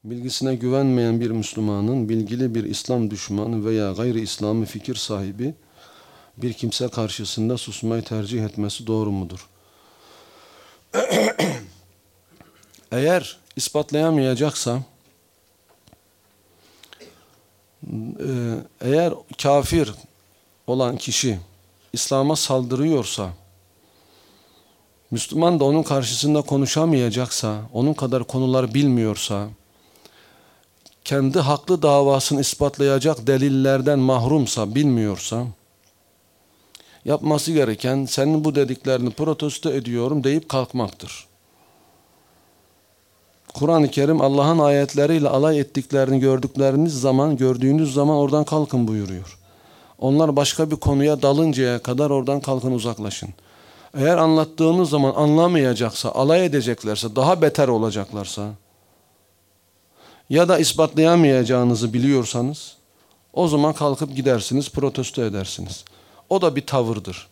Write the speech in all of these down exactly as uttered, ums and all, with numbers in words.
Bilgisine güvenmeyen bir Müslümanın bilgili bir İslam düşmanı veya gayri İslami fikir sahibi bir kimse karşısında susmayı tercih etmesi doğru mudur? Eğer ispatlayamayacaksa, eğer kafir olan kişi İslam'a saldırıyorsa, Müslüman da onun karşısında konuşamayacaksa, onun kadar konular bilmiyorsa, kendi haklı davasını ispatlayacak delillerden mahrumsa, bilmiyorsa, yapması gereken senin bu dediklerini protesto ediyorum deyip kalkmaktır. Kur'an-ı Kerim Allah'ın ayetleriyle alay ettiklerini gördükleriniz zaman, gördüğünüz zaman oradan kalkın buyuruyor. Onlar başka bir konuya dalıncaya kadar oradan kalkın, uzaklaşın. Eğer anlattığınız zaman anlamayacaksa, alay edeceklerse, daha beter olacaklarsa ya da ispatlayamayacağınızı biliyorsanız o zaman kalkıp gidersiniz, protesto edersiniz. O da bir tavırdır.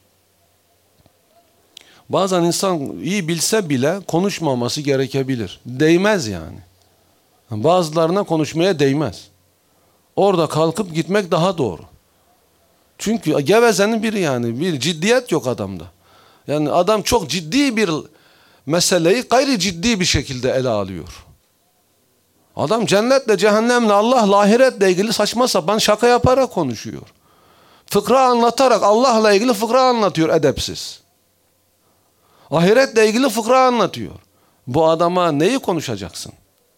Bazen insan iyi bilse bile konuşmaması gerekebilir. Değmez yani. Bazılarına konuşmaya değmez. Orada kalkıp gitmek daha doğru. Çünkü gevezenin biri yani. Bir ciddiyet yok adamda. Yani adam çok ciddi bir meseleyi gayri ciddi bir şekilde ele alıyor. Adam cennetle, cehennemle, Allah'la, ahiretle ilgili saçma sapan şaka yaparak konuşuyor. Fıkra anlatarak Allah'la ilgili fıkra anlatıyor edepsiz. Ahiretle ilgili fıkra anlatıyor. Bu adama neyi konuşacaksın?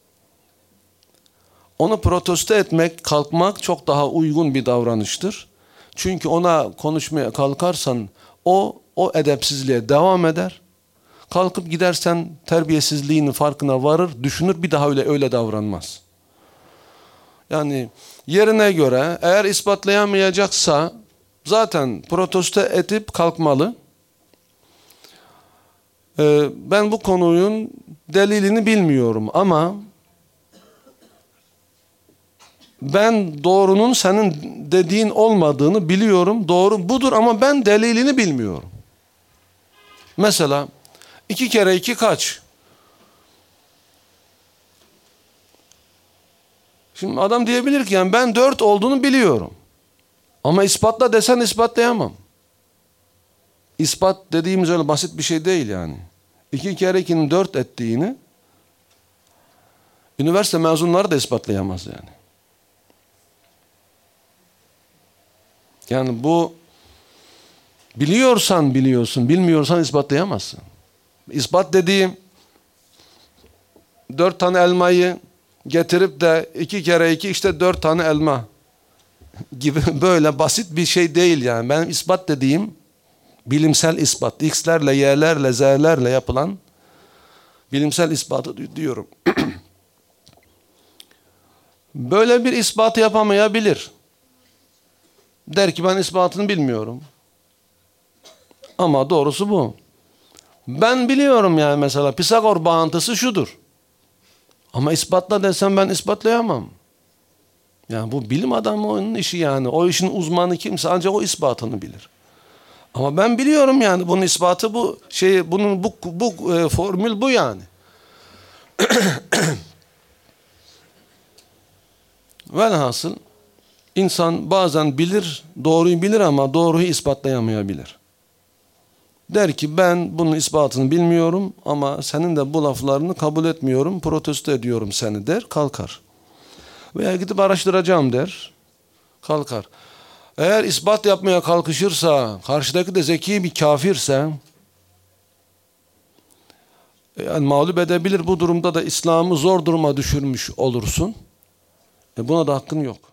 Onu protesto etmek, kalkmak çok daha uygun bir davranıştır. Çünkü ona konuşmaya kalkarsan o, o edepsizliğe devam eder. Kalkıp gidersen terbiyesizliğinin farkına varır, düşünür, bir daha öyle öyle davranmaz. Yani yerine göre eğer ispatlayamayacaksa zaten protesto edip kalkmalı. Ee, ben bu konunun delilini bilmiyorum ama ben doğrunun senin dediğin olmadığını biliyorum. Doğru budur ama ben delilini bilmiyorum. Mesela iki kere iki kaç? Şimdi adam diyebilir ki yani ben dört olduğunu biliyorum. Ama ispatla desen ispatlayamam. İspat dediğimiz öyle basit bir şey değil yani. İki kere ikinin dört ettiğini üniversite mezunları da ispatlayamaz yani. Yani bu biliyorsan biliyorsun, bilmiyorsan ispatlayamazsın. İspat dediğim dört tane elmayı getirip de iki kere iki işte dört tane elma gibi böyle basit bir şey değil yani. Benim ispat dediğim bilimsel ispat. X'lerle, Y'lerle, Z'lerle yapılan bilimsel ispatı diyorum. Böyle bir ispatı yapamayabilir. Der ki ben ispatını bilmiyorum. Ama doğrusu bu. Ben biliyorum yani mesela Pisagor bağıntısı şudur. Ama ispatla desem ben ispatlayamam. Yani bu bilim adamının işi yani. O işin uzmanı kimse ancak o ispatını bilir. Ama ben biliyorum yani bunun ispatı bu şey, bunun bu bu e, formül bu yani. Velhasıl insan bazen bilir, doğruyu bilir ama doğruyu ispatlayamayabilir. Der ki ben bunun ispatını bilmiyorum ama senin de bu laflarını kabul etmiyorum, protesto ediyorum seni der, kalkar. Veya gidip araştıracağım der, kalkar. Eğer ispat yapmaya kalkışırsa, karşıdaki de zeki bir kafirse, yani mağlup edebilir, bu durumda da İslam'ı zor duruma düşürmüş olursun. E buna da hakkın yok.